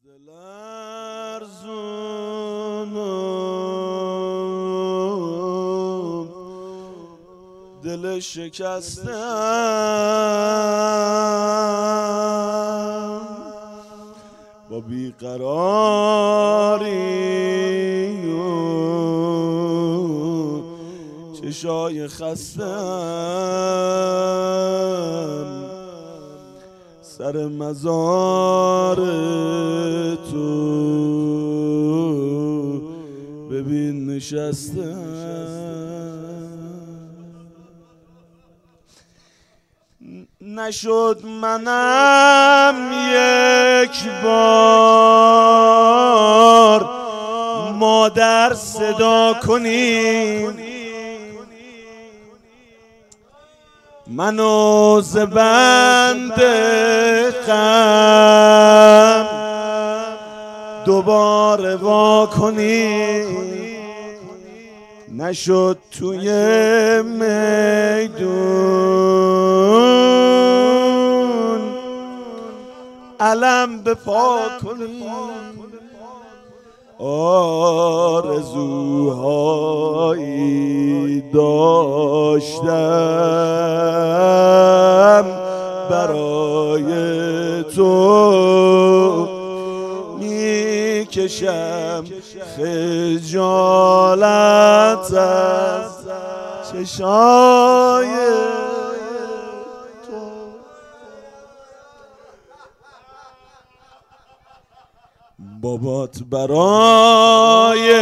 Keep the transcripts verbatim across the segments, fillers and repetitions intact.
دلرزونم دل شکستم با بیقراری و چشای خستم سر مزار تو ببین نشستم نشد منم یک بار مادر صدا کنی منو ز بند غم دوباره وا کنی نشد توی میدون علم به پا کنی آرزوهایی داشتم برای تو میکشم خجالت از چشای تو بابات برای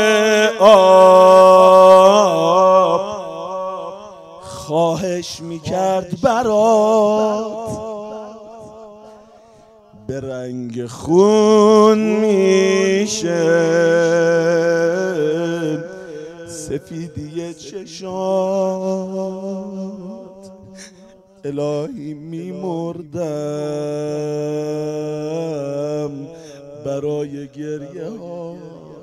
آب خواهش میکرد برات به رنگ خون میشه سفیدی چشات الهی میمردم برای گریه ها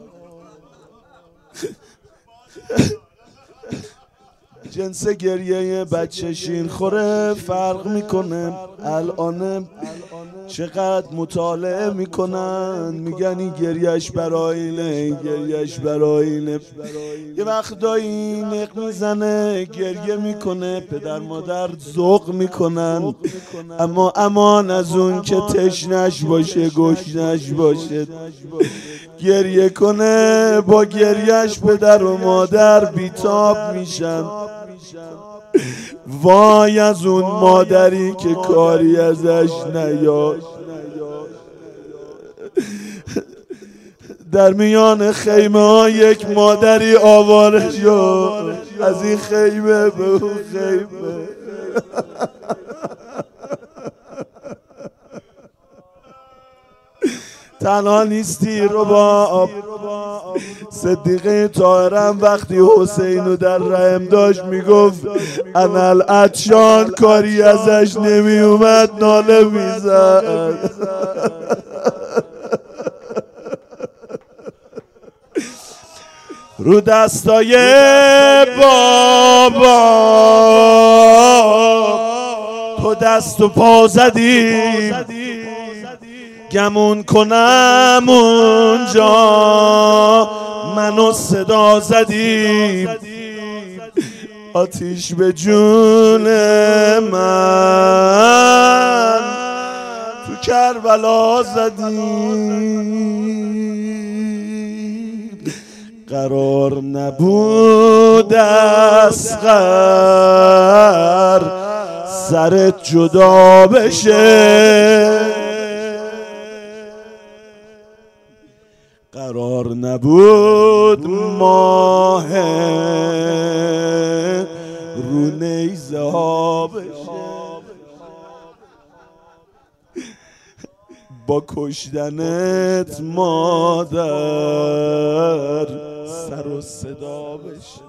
جنس گریه بچه شیر خوره فرق میکنه الان چقدر مطالعه میکنن میگن این گریهش برای اینه این گریهش برای اینه یه وقتایی نق میزنه گریه میکنه پدر مادر ذوق میکنن اما امان از اون که تشنش باشه گشنش باشه گریه کنه با گریهش پدر و مادر بیتاب میشن وای از اون مادری که کاری ازش نیاد در میان خیمه ها یک مادری آواره شد از این خیمه به اون خیمه تنها نیستی رباب صدیقه طاهرم وقتی حسینو در رحم داشت میگفت انالعطشان کاری ازش نمی اومد ناله میزد رو دستای بابا تو دست و پا زدی گمون کنم اونجا منو صدا زدی آتیش به جون من تو کربلا زدی قرار نبود اصغر سرت جدا بشه قرار نبود ماه رو نیزه ها بشه با کشتنت مادر سر و صدا بشه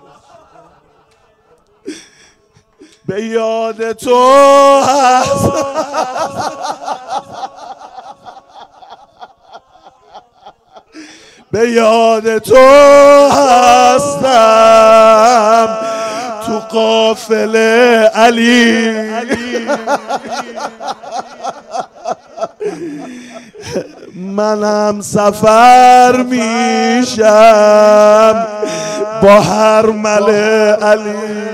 به یاد تو هست به یاد تو هستم تو قافله علی منم سفر میشم با هر مله علی.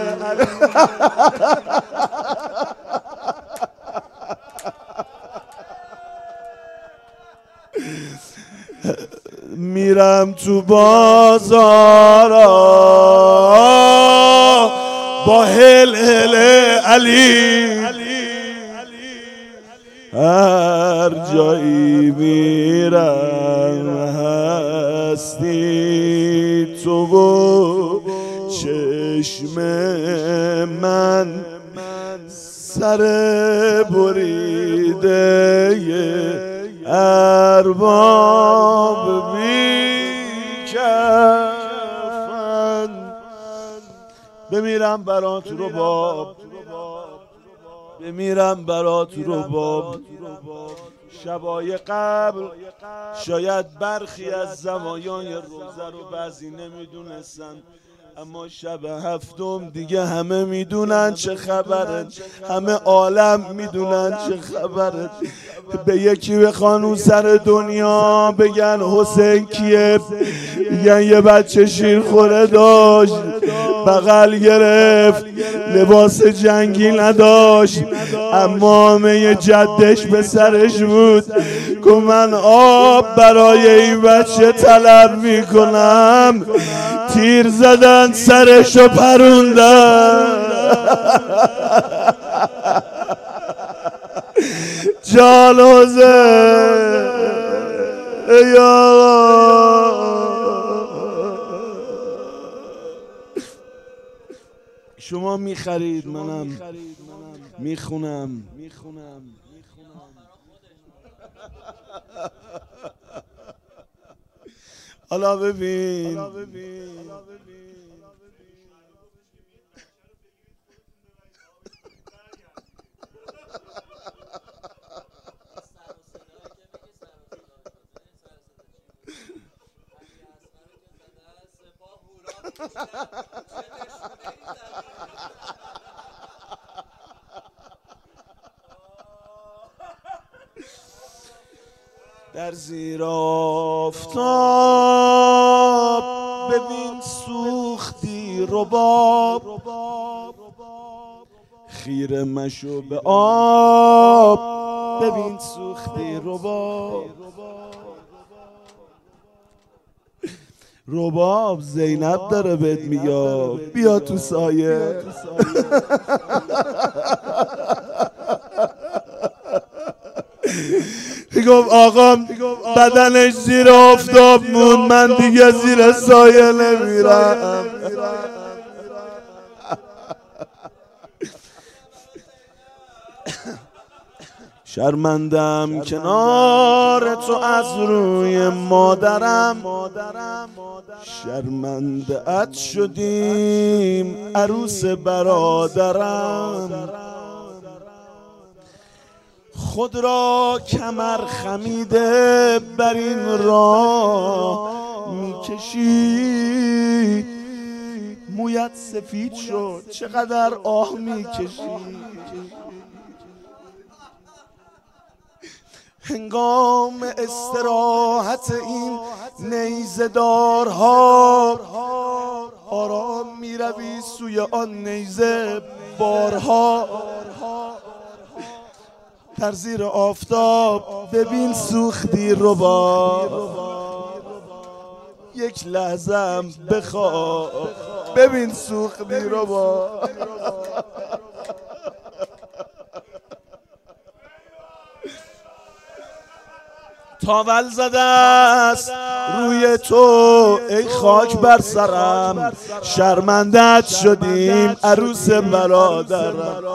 میرم تو بازارا با هل هل علی، هر جایی میرم هستی تو و چشم من، سر بریده ارباب بیکفن. بمیرم برات رباب، بمیرم برات رباب. شبای قبل شاید برخی از زوایای روزه رو بعضی نمیدونستن، اما شب هفتم دیگه همه میدونن چه خبره، همه عالم میدونن چه خبره. به یکی بخوان اون سر دنیا بگن حسین کیه، بگن یه بچه شیرخوره داشت، بغل گرفت، لباس جنگی نداشت، امامه جدش به سرش بود. گفت من آب برای این بچه طلب میکنم، تیر زدن سرشو پروندن. جان حسین یا شما میخرید منم میخونم. حالا ببین در زیر آفتاب ببین سوختی رباب، خیره مشو به آب ببین سوختی رباب. رباب زینب داره بهت میگه بیا تو سایه. میگم آقا بدنش زیر آفتاب مون، من دیگه زیر سایه نمیرم. شرمندم کنار تو از روی مادرم، شرمنده ات شدیم عروس برادرم. خود را کمر خمیده بر این راه میکشی، مویت سفید شد چقدر آه میکشی. هنگام استراحت این نیزه‌دارها آرام میروی سوی آن نیزه بارها. در زیر آفتاب ببین سوختی رباب، یک لحظم بخواب ببین سوختی رباب. تاول زده است روی تو ای خاک بر سرم، شرمندت شدیم عروس برادرم.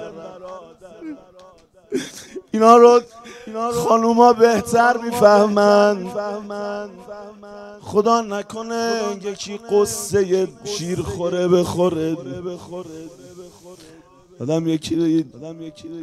اینا رو خانوما بهتر میفهمن. خدا نکنه یکی قصه شیرخوره بخوره. آدم یکی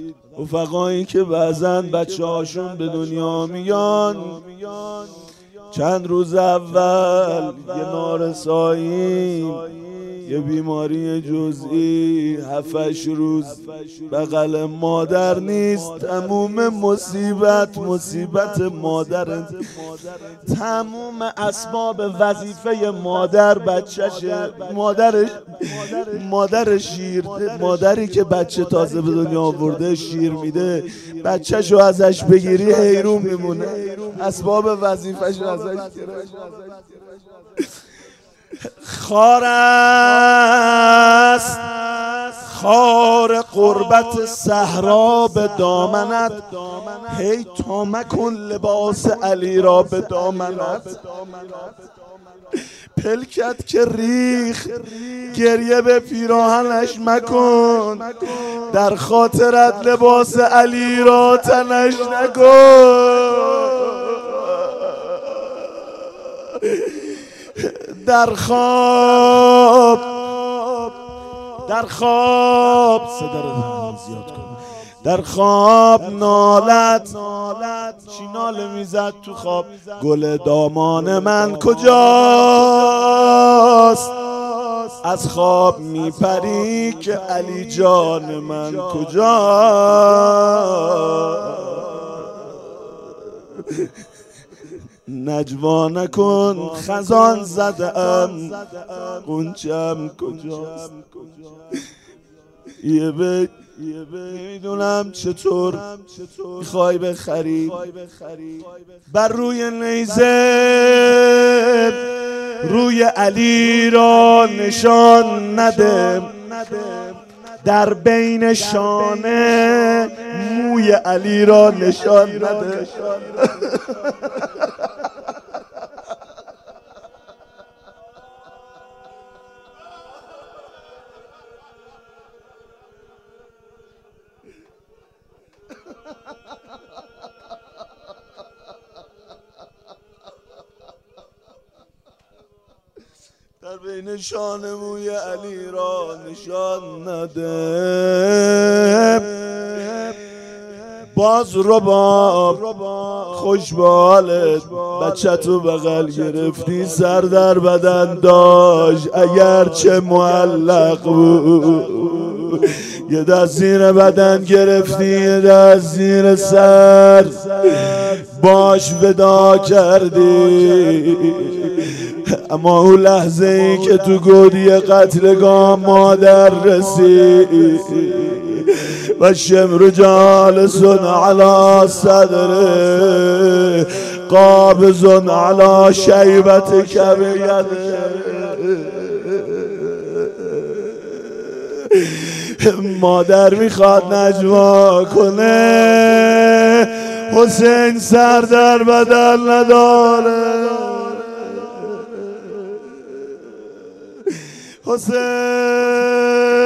رفقایی که بعضن بچه هاشون به دنیا میان چند روز اول یه نارسایی، یه بیماری جزئی، هفتش روز بغل مادر نیست، تموم مصیبت مصیبت مادر، تموم اسباب وظیفه مادر بچهشه. مادرش مادر شیر، مادری که بچه تازه به دنیا آورده شیر میده، بچهشو ازش بگیری حیرون میمونه، اسباب وظیفهشو ازش گرفت. خار است خار قربت صحرا به دامنت، هی تا مکن لباس علی را به دامنت. پلکت که ریخ گریه به پیراهنش مکن، در خاطرت لباس علی را تنش نکن. در خواب در خواب صدا رو زیاد کن، در خواب نالت چی ناله میزد تو خواب، گل دامان من کجاست؟ از خواب میپری که علی جان من کجاست؟ نجوا نکن خزان زدم قنچم کجاست؟ یه بیت نمیدونم چطور میخوای بخری، بر روی نیزه روی علی را نشان نده، در بین شانه موی علی را نشان نده. در بین شانه موی علی را نشان نده. باز رباب خوش به حالت، بچه تو بغل گرفتی، سر در بدن داشت اگر چه معلق بود، یه دست زیر بدن گرفتی یه دست زیر سر، باش ودا کردی. اما اون لحظه ای که تو گودی قتلگاه مادر رسید و شمر جالسون علی صدره قابضون علی شیبت کبیده، مادر میخواد نجوا کنه، حسین سر در بدن نداره، حسین